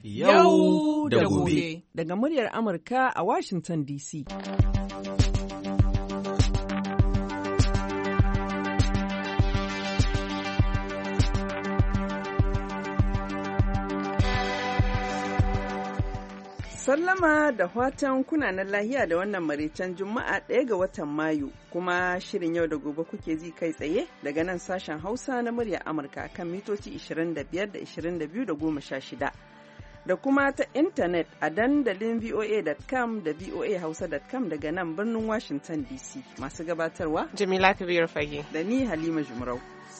Yau da gobe. Daga muryar Amurka a Washington DC. Sallama da fatan kunanan lahiya da wannan maraicen Juma'a 1 ga watan Mayu, kuma shirin yau da gobe kuke ji kai tsaye daga nan sashen Hausa na muryar Amurka kan mitoci 25 da 22 da 16. Da kuma ta intanet a dandalin voa.com da voahausa.com daga nan birnin Washington DC. Masu gabatarwa Jamila Kabiru Fage da ni Halima Jumrau.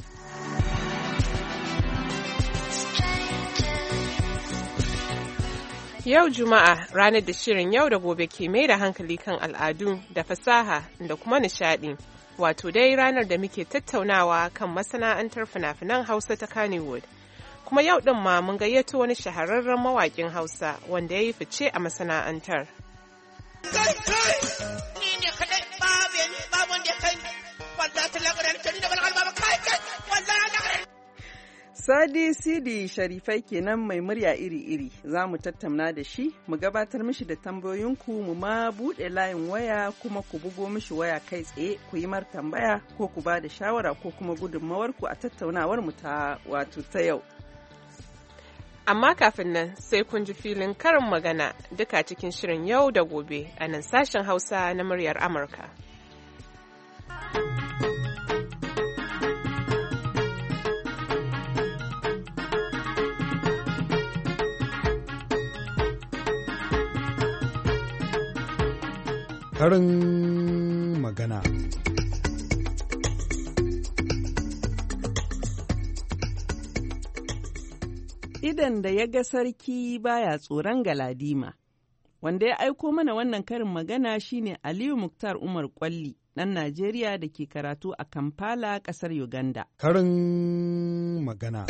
Yau Juma'a ranar da shirin yau da gobe ke mai da hankali kan al'adu da fasaha da kuma nishadi. Wato dai ranar da muke tattaunawa kan masana'antar fina-finan Hausa ta Kannywood. Kuma yau ɗin ma mun gayyato wani shahararren mawaƙin Hausa wanda ya yi fice a masana'antar. Sadi Sidi Sharifai kenan mai murya iri-iri, za mu tattauna da shi, mu gabatar mishi da tambayoyinku, mu ma buɗe layin waya kuma ku bugo mishi waya kai tsaye ku yi mar tambaya ko ku ba da shawara ko kuma gudunmawarku a tattaunawar mu ta yau. Amma kafin nan sai kun ji filin karin magana duka cikin shirin yau da gobe a nan sashen Hausa na muryar Amurka. Karin magana. Idan da ya ga sarki baya tsoron galadima. Wanda ya aiko mana wannan karin magana shine Aliyu Muktar Umar Kwalli, ɗan Najeriya da ke karatu a Kampala, ƙasar Uganda. Karin magana.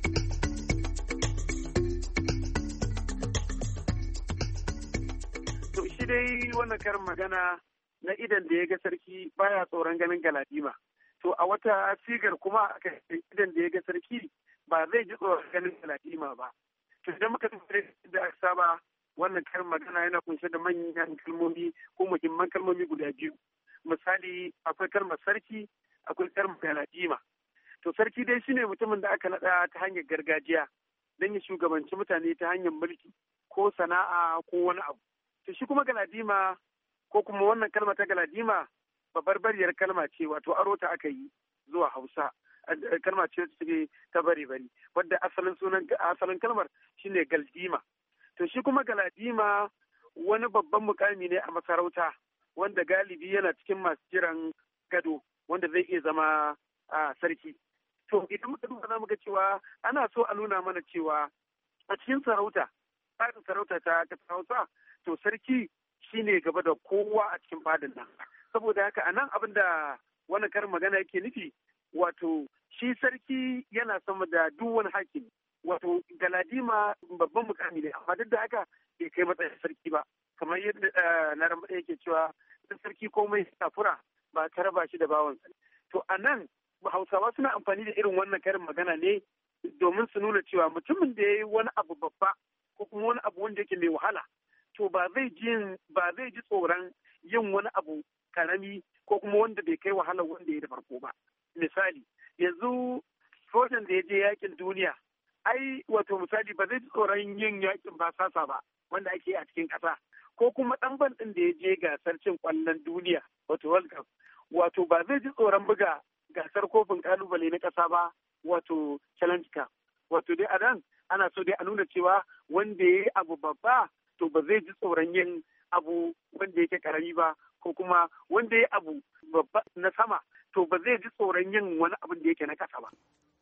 To shi dai wannan karin magana na idan da ya ga sarki baya tsoron ganin galadima. To a wata sigar kuma aka idan da ya ga sarki ba zai ji tsoron ganin galadima ba. To idan muka tafi da aka saba wannan karin magana yana kunshe da manyan kalmomi ko muhimman kalmomi guda biyu. Misali akwai kalmar sarki, akwai kalmar galadima. To sarki dai shine mutumin da aka naɗa ta hanyar gargajiya don ya shugabanci mutane ta hanyar mulki ko sana'a ko wani abu. To shi kuma galadima ko kuma wannan kalma ta galadima babbarbariyar kalma ce wato aro ta aka yi zuwa Hausa. Kalma ce ta bari-bari wadda asalin kalmar shine galdima. To shi kuma galadima wani babban mukami ne a masarauta wanda galibi yana cikin masu jiran gado wanda zai iya zama sarki. To idan muka duba za mu ga cewa ana so a nuna mana cewa a cikin sarauta, tsarin sarauta ta Hausa, to sarki shine gaba da kowa a cikin fadin nan. Saboda haka a nan abin da wannan karin magana yake nufi, wato shi sarki yana sama da duk wani hakimi. Wato galadima babban mukami ne, amma duk da haka bai kai matsayin sarki ba. Kamar yadda na ramba yake cewa sarki komai safura ba ta raba shi da bawansa. To a nan Hausawa suna amfani da irin wannan karin magana ne domin su nuna cewa mutumin da ya yi wani abu babba ko kuma wani abu wanda yake mai wahala, to ba zai ji tsoron yin wani abu karami ko kuma wanda bai kai wahalar wanda ya da farko ba. Misali, yanzu sojan da ya je yakin duniya, ai wato misali ba zai ji tsoron yin yakin basasa ba wanda ake a cikin ƙasa, ko kuma ɗan ban ɗin da ya je gasar cin ƙwallon duniya wato World Cup, wato ba zai ji tsoron buga gasar kofin ƙalubale na ƙasa ba wato Challenge Cup. Wato dai a nan ana so dai a nuna cewa wanda ya yi abu babba to ba zai ji tsoron yin abu wanda yake karami ba, ko kuma wanda ya abu babba na sama to ba zai ji tsoron yin wani abin da yake na kasa ba.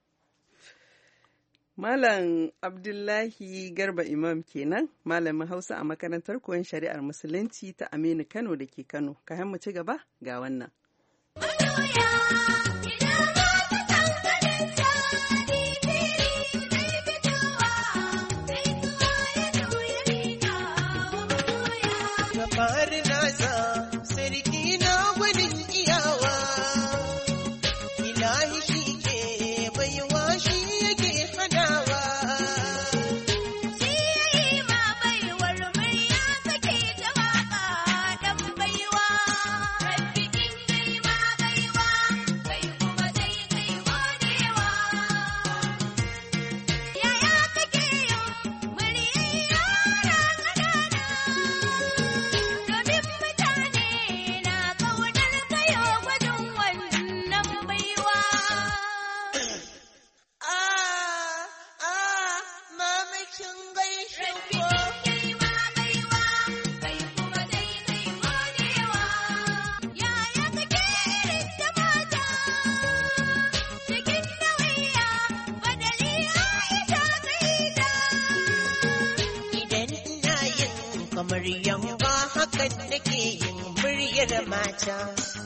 Malam Abdullahi Garba Imam kenan, malamin Hausa a makarantar koyon shari'ar Musulunci ta Aminu Kano da ke Kano. Ka mu ci gaba ga wannan. kamar yanga hakan nake yin muryar mata.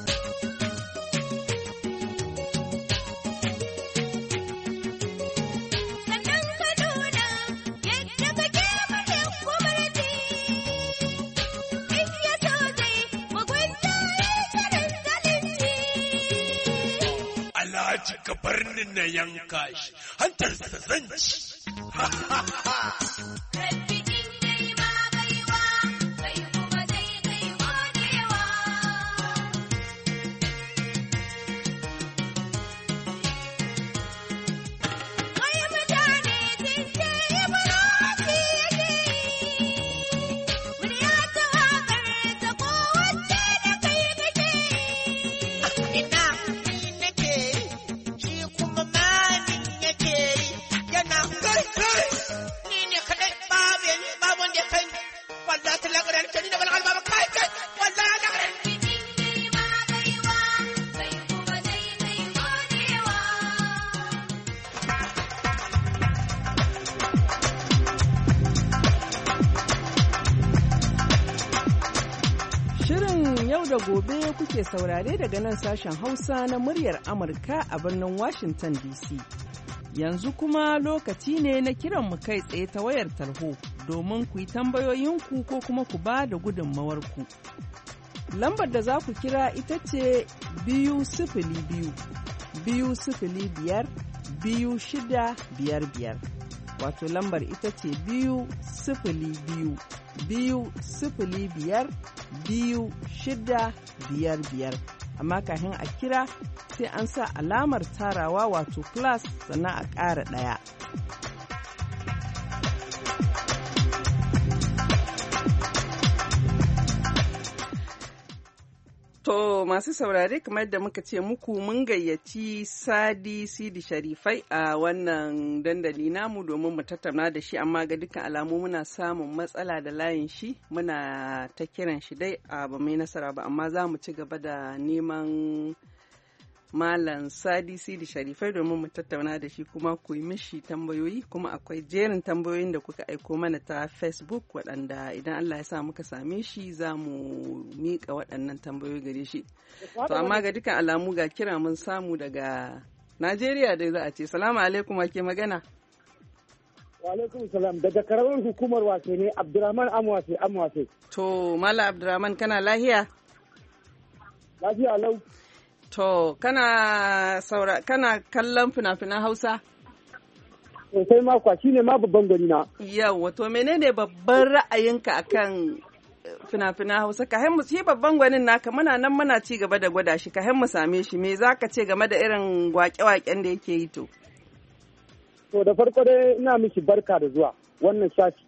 Ka bar ni na yanka shi, hantarsa zan ci. da gobe kuke saurare daga nan sashen Hausa na muryar Amurka a birnin Washington DC. Yanzu kuma lokaci ne na kiran mu kai tsaye ta wayar tarho domin ku yi tambayoyinku ko kuma ku ba da gudunmawarku. Lambar da za ku kira ita ce 202 205 2655. Wato lambar ita ce 202 205 2655. Amma kafin a kira sai an sa alamar tarawa wato plus sannan a ƙara ɗaya. To masu saurare kamar da muka ce muku mun gayyaci Sidi Sharifai a wannan dandali namu domin mu tattauna da shi, amma ga dukkan alamu muna samun matsala da layin shi, muna ta kiran shi dai a ba mai nasara ba, amma za mu ci gaba da neman Malam Sidi Sharifai domin mu tattauna da shi kuma ku yi mishi tambayoyi, kuma akwai jerin tambayoyin da kuka aiko mana ta Facebook waɗanda idan Allah ya sa muka same shi za mu miƙa waɗannan tambayoyi gare shi. To amma ga dukkan alamu ga kira mun samu daga Najeriya dai za a ce. Salamu alaikum, ake magana. Wa alaikum salam, daga karamar hukumar Wase ne, Abdurrahman Amwase. To Malam Abdurrahman, kana lahiya? Lafiya lau. To, kana kallon fina-finan Hausa? Sosai makwa, shi ne ma babban gani na. Yawwa, to menene babban ra'ayinka akan fina-finan Hausa? Ka mu shi babban gwanin naka, muna nan muna ci gaba da gwada shi, ka mu same shi, me za ka ce game da irin waƙe-waƙen da yake yi to? To, da farko dai ina miki barka da zuwa wannan shafi.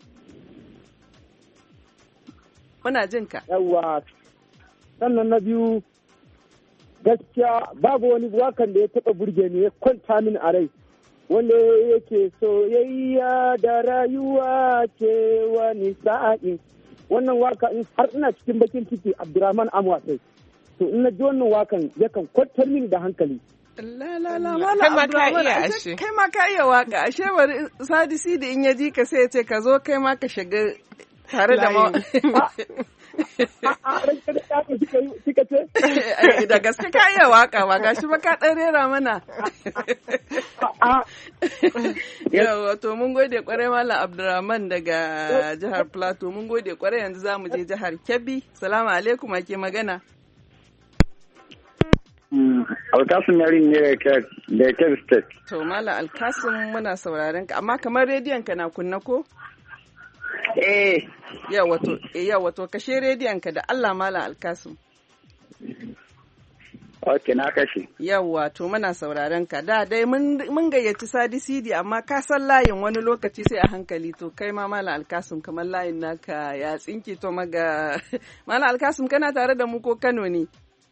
Muna jin ka. Yawwa, sannan na biyu, gaskiya babu wani wakan da ya taɓa burge ni ya kwanta min a rai wanda yake soyayya da rayuwa ce wani sa'in wannan waka in har ina cikin bakin ciki Abdurrahman Amwasai to in na ji wannan wakan yakan kwantar mini da hankali. Kai ma ka iya waka, ashe bari Sidi in ya ji ka sai ya ce ka zo kai ma ka shiga tare da ma da gaske ka iya waka ba gashi ba ka ɗan rera mana. Yawa, to mun gode kwarai Malam Abdurrahman daga jihar Plateau, mun gode kwarai. Yanzu za mu je jihar Kebbi. Salamu alaikum, ake magana. Alkasim Yarin ne da Kebbi State. To Malam Alkasim, muna sauraron ka, amma kamar rediyon ka na kunna ko? Yawa to kashe rediyon ka da Allah Malam Alkasim. Ok, na kashe. Yawa, to muna sauraron ka. Da dai mun gayyaci Sidi amma ka san layin wani lokaci sai a hankali, to kai ma Malam Alkasim kamar layin naka ya tsinki to maga. Malam Alkasim, kana tare da mu ko Kano ne?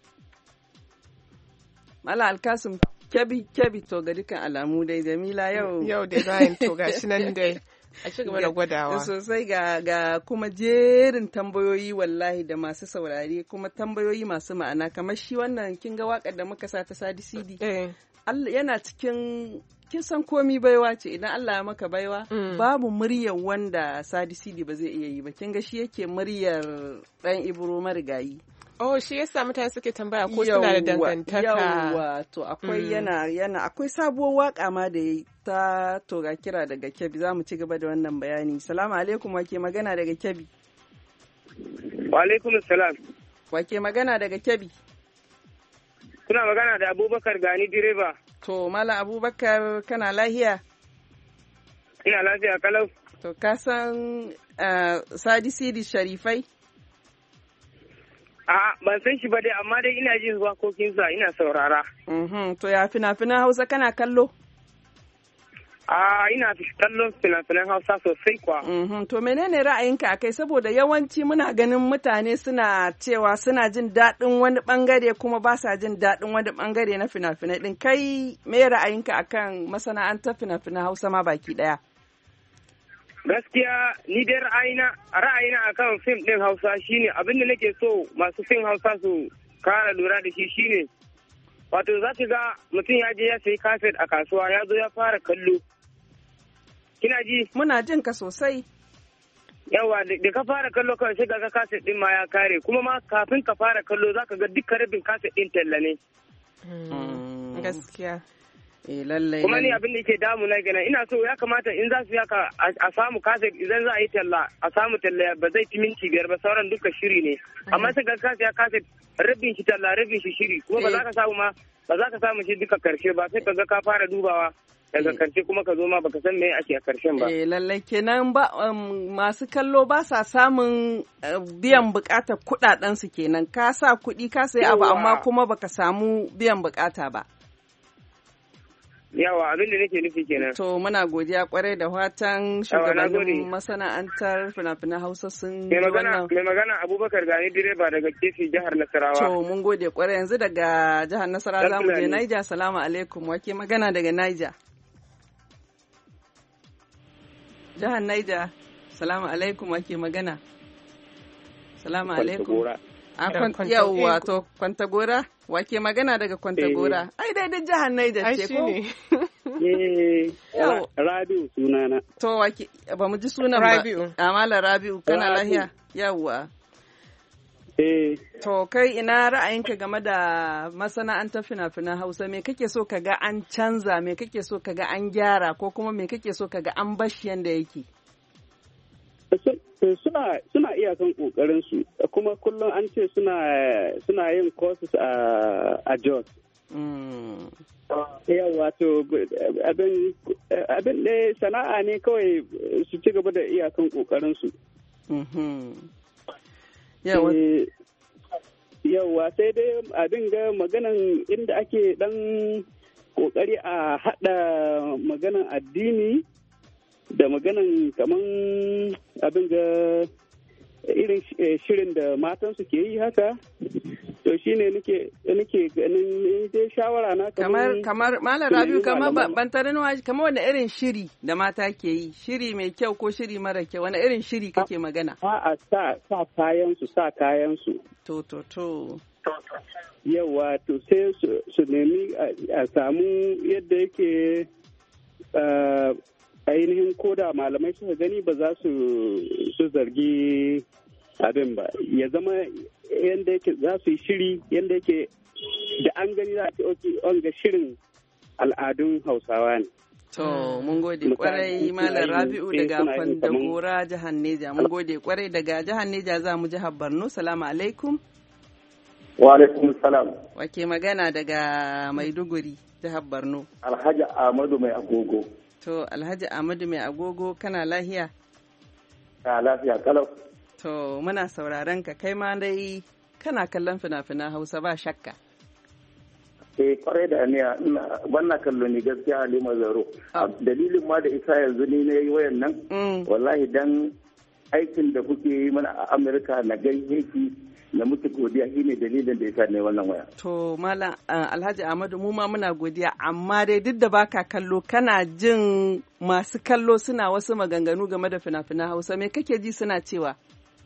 Malam Alkasim, Kebbi to ga dukkan alamu dai Jamila yau dai bayan to gashi nan dai. A ci gaba da gwadawa. Sosai ga kuma jerin tambayoyi wallahi da masu saurare, kuma tambayoyi masu ma'ana kamar shi wannan kin ga wakar da muka sa ta Sidi. Yana cikin kin san komi baiwa ce idan Allah ya maka baiwa babu muryar wanda Sadi Sidi ba zai iya yi ba kin ga shi yake muryar dan Ibro marigayi. Oh, shi yasa mutane suke tambaya ko suna da dangantaka. Yawwa, to akwai yana akwai sabuwar waka ma da yayi ta to ga kira daga Kebbi, za mu ci gaba da wannan bayani. Salamu alaikum, wake magana daga Kebbi. Wa alaikum salam. Wake magana daga Kebbi. Kuna magana da Abubakar Gani direba. To Malam Abubakar kana lahiya? Ina lafiya kalau. To ka san Sadi Sidi Sharifai? A'a ban san shi ba dai amma dai ina jin wakokinsa ina saurara. To ya fina-finan Hausa kana kallo? Ina kallon fina-finan Hausa sosai kwa. To menene ra'ayinka akai saboda yawanci muna ganin mutane suna cewa suna jin daɗin wani ɓangare kuma ba sa jin daɗin wani ɓangare na fina-finai ɗin. Kai me ra'ayinka akan masana'antar fina-finan Hausa ma baki ɗaya? Gaskiya ni dai ra'ayina akan fim ɗin Hausa shine abinda nake so masu fim Hausa su kara lura da shi shine wato za ki ga mutum ya je ya sayi kaset a kasuwa ya zo ya fara kallo. Kina ji? Muna jin ka sosai. Yawa da ka fara kallo kawai sai ga kaset ɗin ma ya kare kuma ma kafin ka fara kallo za ka ga dukkan rabin kaset ɗin talla ne. Gaskiya. Lallai. Kuma ni abin da yake damu na kenan ina so ya kamata in za su yaka a samu kaset idan za a yi talla a samu talla ba zai ci minti 5 ba sauran duka shiri ne. Amma sai ga kaset rabin shi talla rabin shi shiri kuma ba za ka samu shi duka karshe ba sai ka ga ka fara dubawa daga karshe kuma ka zo ma baka san me ake a karshen ba. Lallai kenan ba masu kallo ba sa samun biyan bukatar kudaden su kenan ka sa kuɗi ka sayi abu amma kuma baka samu biyan bukata ba. Yawa abin da nake nufi kenan. To muna godiya kwarai da fatan shugabannin masana'antar fina-finan Hausa sun ji wannan. Mai magana Abubakar Gani direba daga Kefi jihar Nasarawa. To mun gode kwarai yanzu daga jihar Nasarawa za mu je Niger. Salamu alaikum, wake magana daga Niger. Jihar Niger. Salamu alaikum, wake magana. Salamu alaikum. Yawwa to Kwantagora, wake magana daga Kwantagora. Ai daidai jihar Niger ce ko? Rabi'u sunana. To wake ba mu ji sunan ba. Rabi'u. Amala Rabi'u kana lahiya? Yawwa. To kai ina ra'ayinka game da masana'antar fina-finan Hausa, me kake so ka ga an canza, me kake so ka ga an gyara ko kuma me kake so ka ga an bashi yanda yake? Suna iyakan kokarin su kuma kullum an ce suna yin courses a Jos. Yawa to abin da sana'a ne kawai su ci gaba da iyakan kokarin su. Yawa sai dai abin ga maganan inda ake dan kokari a hada maganan addini da maganan kaman abin ga irin shirin da matansu ke yi haka to shine nake ganin dai shawara na kamar Malam Rabiu kamar bantarin kamar wani irin shiri da mata ke yi, shiri mai kyau ko shiri mara kyau, wani irin shiri kake magana? A'a sa kayan su to yawa to sai su nemi a samu yadda yake ainihin koda malamai suka gani ba za su zargi abin ba, ya zama yadda yake za su yi shiri yadda yake da an gani za a ga shirin al'adun Hausawa ne. To mun gode kwarai Malam Rabi'u daga Kwantagora jihar Neja, mun gode kwarai daga jihar Neja za mu jihar Borno. Salamu alaikum. Wa alaikum salam. Wake magana daga Maiduguri jihar Borno. Alhaji Ahmadu Mai Agogo. To Alhaji Ahmadu Mai Agogo kana lahiya? Lafiya kalau. To muna sauraron ka, kai ma dai kana kallon fina-finan Hausa ba shakka. Kwarai da aniya wannan kallo ne gaskiya Halima Zaro. Dalilin ma da isa yanzu ni na yi wayan nan. Wallahi dan aikin da kuke yi mana a Amurka na gaishe ki na mutu godiya shine dalilin da yasa ne wannan waya. To Malam Alhaji Ahmadu mu ma muna godiya, amma dai duk da baka kallo kana jin masu kallo suna wasu maganganu game da fina-finan Hausa, me kake ji suna cewa?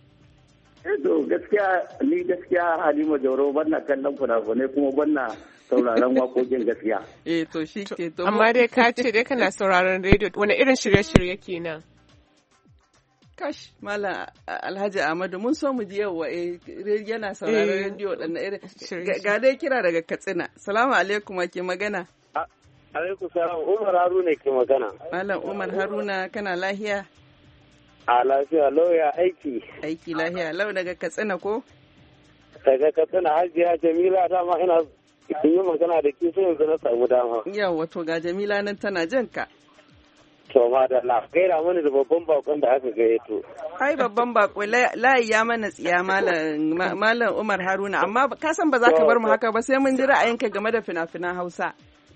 To gaskiya Halima Jauro banna kallon fina-finai kuma banna sauraron waƙoƙin gaskiya. To shi ke to. Amma dai ka ce dai kana sauraron rediyo wani irin shirye-shirye kenan? Kash, Malam Alhaji Ahmadu mun so mu ji yawa yana sauraron rediyo waɗanne irin. Ga dai kira daga Katsina. Salamu alaikum ke magana. Alaikum salam, Umar Haruna ke magana. Malam Umar Haruna kana lahiya? A lafiya lauya aiki. Aiki lahiya lau daga Katsina ko? Daga Katsina Hajiya Jamila dama ina yi magana da ke sai yanzu na samu dama. Yawa to ga Jamila nan tana jan ka. To ma da la gaira mana da babban bakon da aka gayyato. Ai babban bako layi ya mana tsiya Malam Umar Haruna amma ka san ba za ka bar mu haka ba sai mun ji ra'ayinka game da fina-finan Hausa.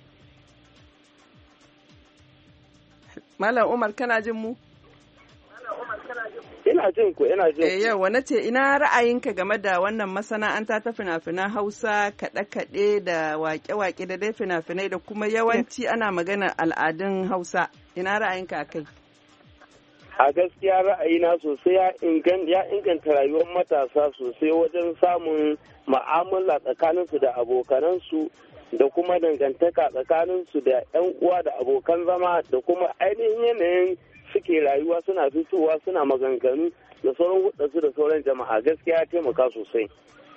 Malam Umar kana jin mu? Ina jin ku. Yawa na ce ina ra'ayinka game da wannan masana'anta ta fina-finan Hausa kaɗe-kaɗe da waƙe-waƙe da dai fina-finai da kuma yawanci ana magana al'adun Hausa. Ina ra'ayinka akai? A gaskiya ra'ayina sosai ya inganta rayuwar matasa sosai wajen samun ma'amala tsakaninsu da abokanansu da kuma dangantaka tsakaninsu da 'yan uwa da abokan zama da kuma ainihin yanayin suke rayuwa suna fitowa suna maganganu da sauran hudansu da sauran jama'a gaskiya ya taimaka sosai.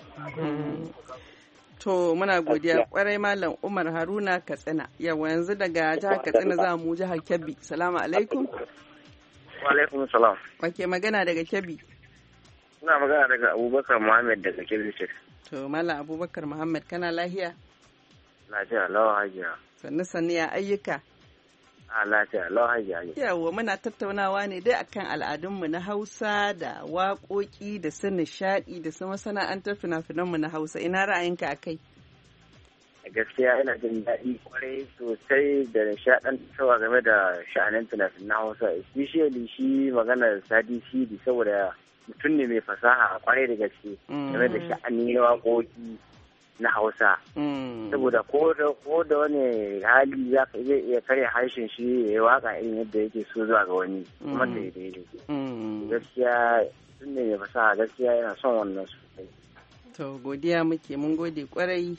To muna godiya kwarai Malam Umar Haruna Katsina. Yawa yanzu daga jihar Katsina za mu jihar Kebbi. Salamu alaikum. Wa alaikum salam. Wake magana daga Kebbi? Ina magana daga Abubakar Muhammad daga Kebbi ce. To Malam Abubakar Muhammad kana lahiya? Lafiya lawa hajiya. Sannu ya ayyuka? A lafiya lawa hajiya. Yawa muna tattaunawa ne dai akan al'adunmu na Hausa da waƙoƙi da su nishaɗi da su masana'antar fina-finanmu na Hausa. Ina ra'ayinka a kai? Gaskiya ina jin daɗi kwarai sosai da nishaɗantarwa game da sha'anin fina-finan Hausa, especially shi maganar Sadi Sidi saboda mutum ne mai fasaha kwarai da gaske game da sha'ani na waƙoƙi na Hausa. Saboda ko da wani hali za ka iya karya harshen shi ya yi waka irin yadda yake so zuwa ga wani kuma daidai. Gaskiya mutum ne mai fasaha gaskiya yana son wannan sosai. To godiya muke mun gode kwarai.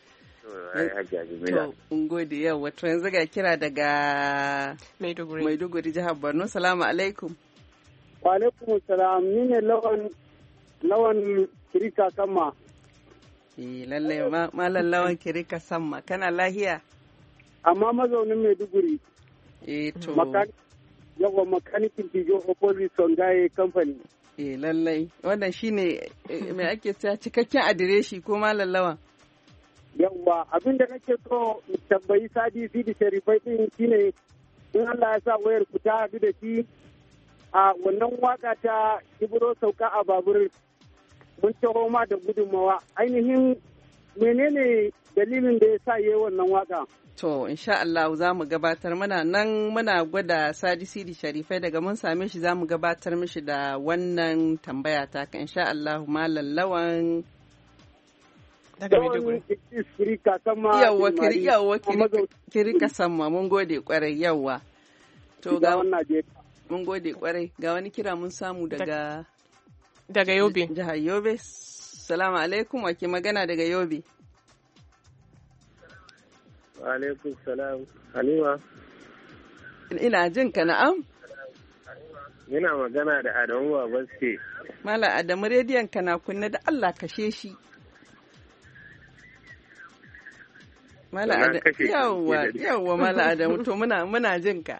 To mun gode yau wato yanzu ga kira daga Maiduguri jihar Borno. Salamu alaikum. Wa alaikum salam, ni ne lawan Kirika Sama. Lallai malam lawan Kirika Sama kana lahiya? Amma mazaunin Maiduguri. To. Yawa makanikin Tijo Opposite Songaye Company. Lallai wannan shine mai ake cewa cikakken adireshi ko malam lawan? Yawwa abinda nake so tambayi Sadi Sidi Sharifai din shine in Allah ya sa wayar ku ta haɗu da shi a wannan waka ta Ibro sauka a babur mun taho ma da gudunmawa ainihin menene dalilin da ya sa yayi wannan waka. To insha Allah za mu gabatar muna gwada Sadi Sidi Sharifai daga mun same shi za mu gabatar mishi da wannan tambaya ta ka insha Allah malam lawan daga Maiduguri. Yawwa Kirika Sama mun gode kwarai yawwa. To ga mun gode kwarai ga wani kira mun samu daga Yobe. Jihar Yobe. Salamu alaikum wake magana daga Yobe. Wa alaikum salam. Halima. Ina jin ka na'am. Ina magana da Adamu Babaske. Malam Adamu rediyon ka na kunna da Allah kashe shi. Yawwa Mala Adamu to muna jin ka.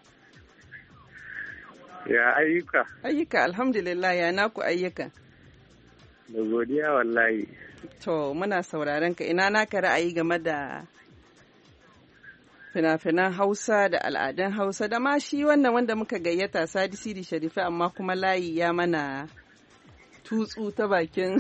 Ya ayyuka? Ayyuka alhamdulillah ya naku ayyuka. Da godiya wallahi. To muna sauraron ka ina naka ra'ayi game da fina-finan Hausa da al'adun Hausa da ma shi wannan wanda muka gayyata Sadi Sidi Sharifi amma kuma layi ya mana tutsu ta bakin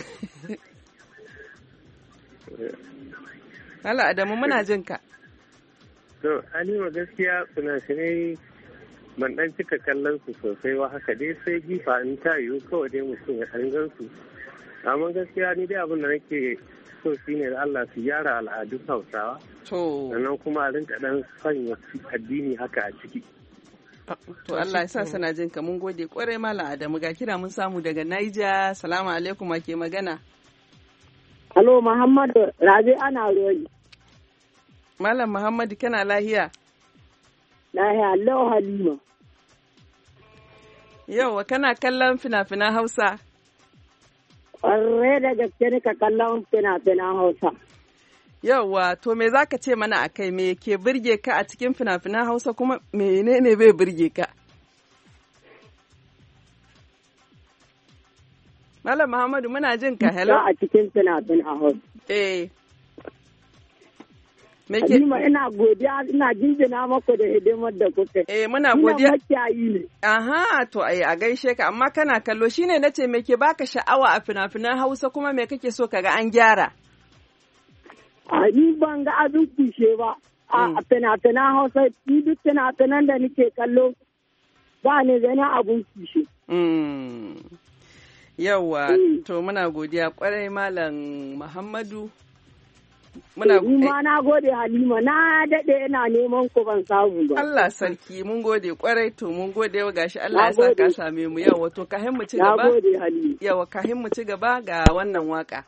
Hala Adamu muna jin ka. To, Halima gaskiya fina-finai ban dan cika kallon su sosai wa haka dai sai gifa in ta yiwu kawai dai mutum ya ɗan gan su. Amma gaskiya ni dai abin da nake so shi ne da Allah su gyara al'adun Hausawa. To. Sannan kuma a rinka dan sanya addini haka a ciki. To Allah ya sa sana jin ka mun gode kwarai Malam Adamu ga kira mun samu daga Niger. Salamu alaikum wa ke magana. Halo Muhammadu Rabi ana royi. Malam Muhammadu kana lahiya? Lahiya, Allah Halima. Yauwa kana kallon fina-finan Hausa? Ƙwarre da gaske ne ka kallon fina-finan Hausa. Yauwa, to me za ka ce mana a kai, me ke birge ka a cikin fina-finan Hausa kuma menene bai birge ka? Malam Muhammadu muna jin ka, hello? A cikin fina-finan Hausa. Halima ina godiya ina jinjina maku da hidimar da kuka. Muna godiya. Ina makiyayi ne. Aha, to a gaishe ka amma kana kallo shine nace me ke baka sha'awa a fina-finan Hausa kuma me kake so kaga an gyara? Ni ban ga abin kushe ba. A fina-finan Hausa ni duk fina-finan da nake kallo ba ne ganin abin kushe. Yawwa, to muna godiya kwarai Malam Muhammadu. Ni ma na gode Halima, na daɗe ina neman ku ban samu ba. Allah sarki, mun gode kwarai to mun gode wa gashi Allah ya sa ka same mu yau wato kahin mu ci gaba. Na gode Halima. Yawa kahin mu ci gaba ga wannan waka.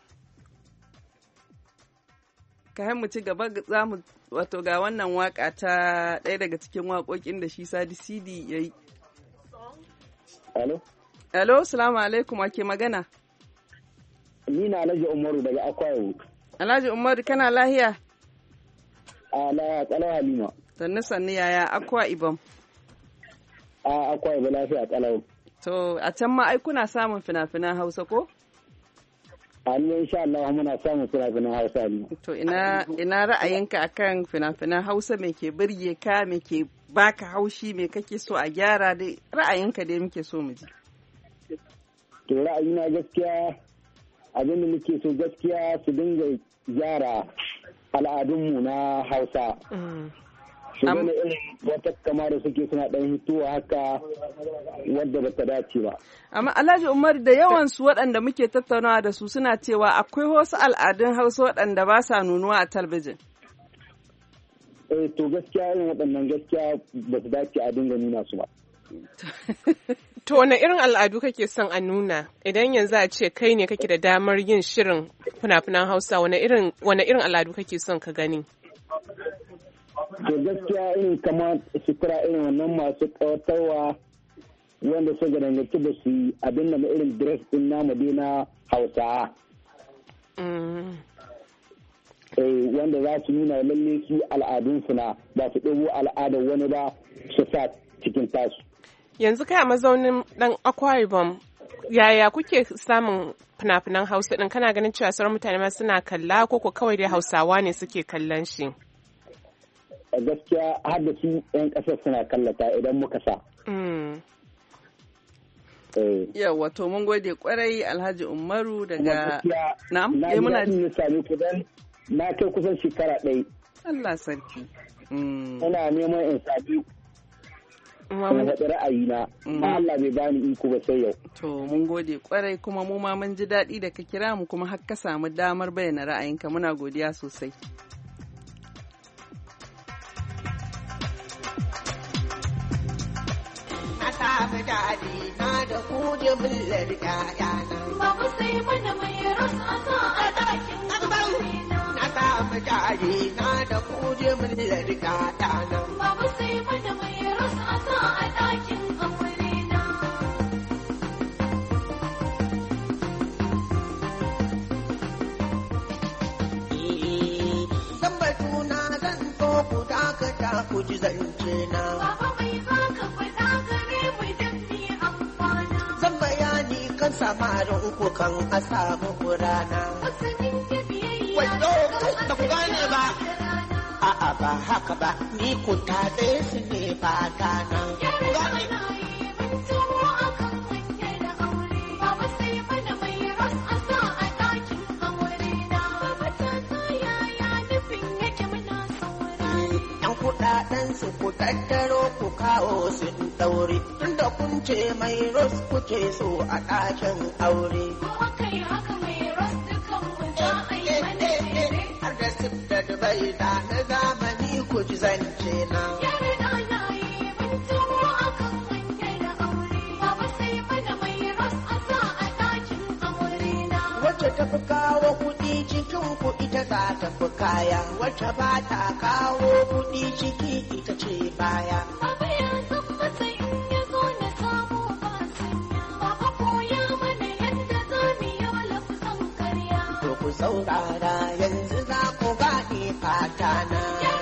Kahin mu ci gaba za mu wato ga wannan waka ta ɗaya daga cikin waƙoƙin da shi Sadi Sidi yayi. Hello. Hello, salamu alaikum, ake magana? Ni na Alhaji Umaru daga Akwayo. Alhaji Umaru kana lahiya? Lahiya kalau Halima. Sannu yaya Akwa Ibom? Akwa Ibom lafiya kalau. To a can ma ai kuna samun fina-finan Hausa ko? Ni insha Allah muna samun fina-finan Hausa ne. To ina ra'ayinka akan fina-finan Hausa me ke birge ka, me ke baka haushi, me kake so a gyara dai ra'ayinka dai muke so mu ji. To ra'ayina gaskiya abin da muke so gaskiya su dinga gyara al'adunmu na Hausa. Su gane irin wata kama da suke suna ɗan hituwa haka wadda ba ta dace ba. Amma Alhaji Umar da yawansu waɗanda muke tattaunawa da su suna cewa akwai wasu al'adun Hausa waɗanda ba sa nunuwa a talbijin. To gaskiya irin waɗannan gaskiya ba su dace a dinga nuna su ba. To wane irin al'adu kake son a nuna idan yanzu a ce kai ne kake da damar yin shirin fina-finan Hausa wane irin al'adu kake son ka gani? To gaskiya irin kama sutura irin wannan masu ƙawatarwa wanda su ga danganci da su abin da irin dress din namu dai na Hausa. Wanda za su nuna lalle su al'adunsu na ba su ɗebo al'adar wani ba su sa cikin tasu. Yanzu kai a mazaunin ɗan Akwa Ibom, yaya kuke samun fina-finan Hausa ɗin? Kana ganin cewa sauran mutane ma suna kalla ko kawai dai Hausawa ne suke kallon shi? Gaskiya har da su 'yan ƙasar suna kallata idan muka sa. Yawwa to mun gode kwarai Alhaji Umaru daga na'am muna jin sami kudan na kai kusan shekara ɗaya. Allah sarki. Ina neman in sami na faɗi ra'ayina ba Allah bai bani iko ba sai yau. To mun gode kwarai kuma mu ma mun ji daɗi da ka kira mu kuma har ka samu damar bayyana ra'ayinka muna godiya sosai. Samu daɗi na da kuje bullar ƴaƴana. Babu sai mana mai rasa a ɗakin amarina. Na samu daɗi na da kuje bullar ƴaƴana. Babu sai mana mai rasa a ɗakin amarina. Zan batuna zan so ku dakata ku ji zance na. Baba mai baka faɗa gare mu dan ni amfana. Zan bayani kan samarin uku kan a samu kurana. Asalin da biyayya. Wato, da ku gane ba. A'a ba haka ba, ni ku taɗe su ne ba gana. Gane. Kuɗaɗensu ku tattaro ku kawo su ɗaure, tunda kun ce mai ros kuke so a ɗakin aure. Haka mai ros dukan mu za a yi mana har da sif da dubai da na zamani ku ji zance na. Yare na yi mun tuwo akan hanyar aure, baba sai mana mai ros a sa a ɗakin aure na. Wacce ta fi kawo kuɗi cikin ku ita za ta fi kaya, wacce ba ta kawo kuɗi ciki ita ce baya. Baba ya san matsayin ya zo na samu ba sanya, baba koya mana yadda za mu yi lafazan karya. To ku saurara yanzu za ku gaɗe fata na.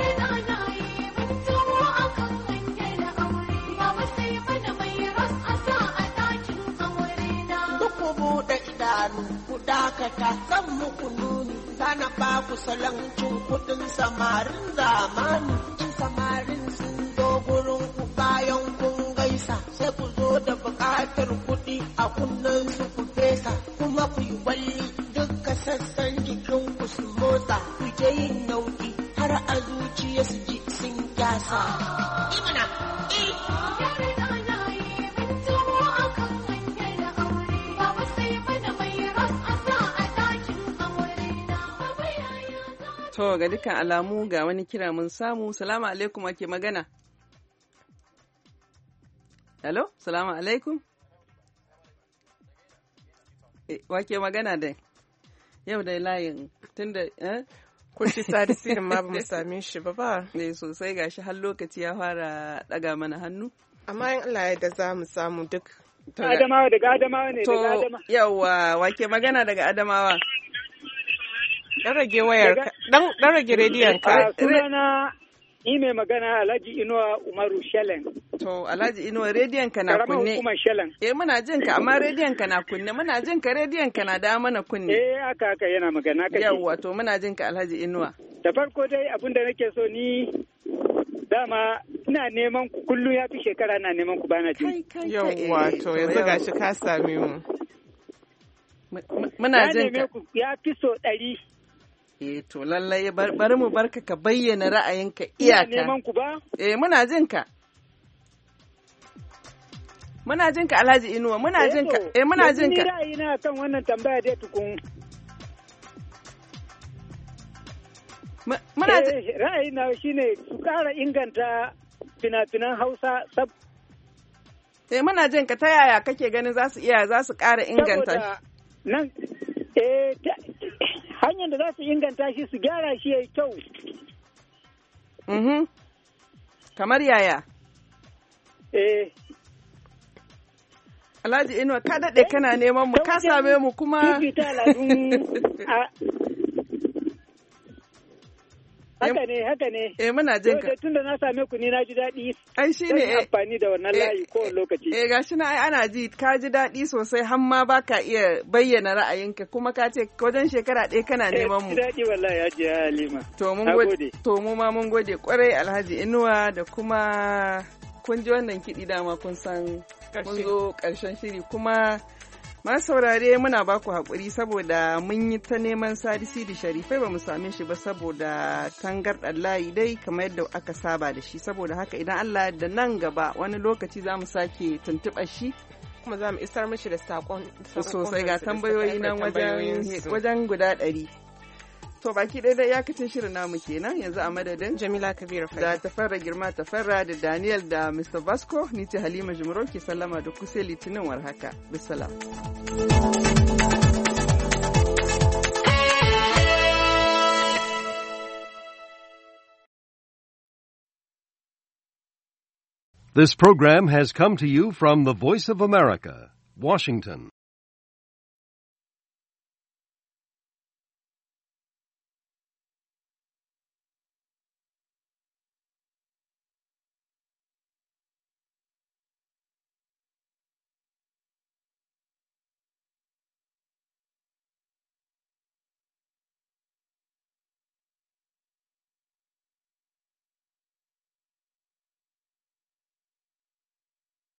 Ku dakata zan muku nuni, zana ba ku salon cin kuɗin samarin zamani. In samarin sun zo gurin ku bayan kun gaisa, sai ku zo da buƙatar kuɗi a kunnen su ku fesa, kuma ku yi walli duka sassan jikin ku su motsa, ku je yin nau'i har a zuciya su ji sun kyasa. Imana, To ga dukkan alamu ga wani kira mun samu. Salamu alaikum, wake magana? Hello, salamu alaikum. Wake magana dai? Yau dai layin tunda Kurshi Sadisi ma ba mu same shi ba. Ne sosai gashi har lokaci ya fara daga mana hannu. Amma in Allah ya da za mu samu duk. Adamawa daga Adamawa ne daga Adamawa. Yawwa, wake magana daga Adamawa. Dan rage wayarka, dan rage rediyon ka. Sunana ni mai magana Alhaji Inuwa Umaru Shelen. To Alhaji Inuwa rediyon ka na kunne. Karamar hukumar Shelen. Muna jin ka amma rediyon ka na kunne. Muna jin ka rediyon ka na da mana kunne. Haka yana magana kace. Yawwa, to muna jin ka Alhaji Inuwa. Da farko dai abin da nake so ni dama ina neman ku kullum ya fi shekara na neman ku bana jin. Yawwa, to yanzu gashi ka same mu. Muna jin ka. Ya fi so 100. To lallai bari mu barka ka bayyana ra'ayinka iyaka. Ina neman ku ba? Muna jin ka. Muna jin ka Alhaji Inuwa, muna jin ka. Muna jin ka. Ni ra'ayina kan wannan tambaya dai tukun. Muna ra'ayina shine su ƙara inganta fina-finan Hausa muna jin ka, ta yaya kake ganin za su ƙara inganta shi? Saboda nan hanyar da za su inganta shi su gyara shi ya yi kyau. Kamar yaya? Alhaji Inuwa, ka daɗe kana neman mu, ka same mu kuma. Haka ne. Muna jin ka. Tun da na same ku ni na ji daɗi. Ai shi ne. amfani da wannan layi kowane lokaci. Gashi na ana ji, ka ji daɗi sosai har ma ba ka iya bayyana ra'ayinka kuma ka ce wajen shekara ɗaya kana neman mu. Ji daɗi wallahi ya ji Halima. To mun gode. To mu ma mun gode kwarai Alhaji Inuwa da kuma kun ji wannan kiɗi dama kun san mun zo ƙarshen shiri kuma masu saurare muna ba ku haƙuri saboda mun yi ta neman Sadisi da Sharifai ba mu same shi ba saboda tangarɗar layi dai kamar yadda aka saba da shi, saboda haka idan Allah da nan gaba wani lokaci za mu sake tuntuɓar shi kuma za mu isar mishi da saƙon sosai ga tambayoyi nan wajen guda 100. To baki ɗaya da iyakacin shirin namu kenan yanzu a madadin Jamila Kabiru da Tafarra Girma Tafarra da Daniel da Mr. Vasco, ni ce Halima Jumro ke sallama da ku sai Litinin warhaka. Bisalam. This program has come to you from the Voice of America, Washington.